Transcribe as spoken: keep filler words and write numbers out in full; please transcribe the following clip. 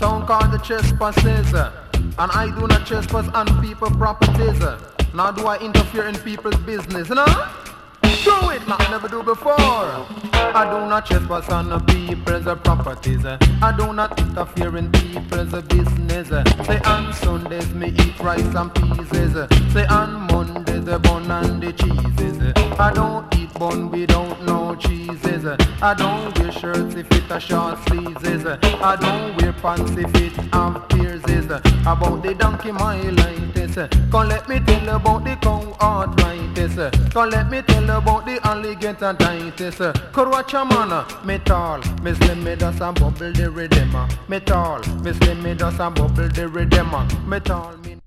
town called the Trespasses, and I do not trespass on people's properties, nor do I interfere in people's business, you know? Do it like never do before. I do not trespass on the people's properties. I do not interfere in people's business. Say on Sundays me eat rice and peas. Say on Mondays the bun and the cheeses. I don't eat bun without no cheeses. I don't wear shirts if it a short sleeves. I don't wear pants if it have tears. About the donkey myelitis, come let me tell about the cow arthritis. Come let me tell about the alligator ditis. Could watch a man, me tall, me slim, me does and bubble the rhythm. Me tall, me slim, me does and bubble the rhythm. Me tall, me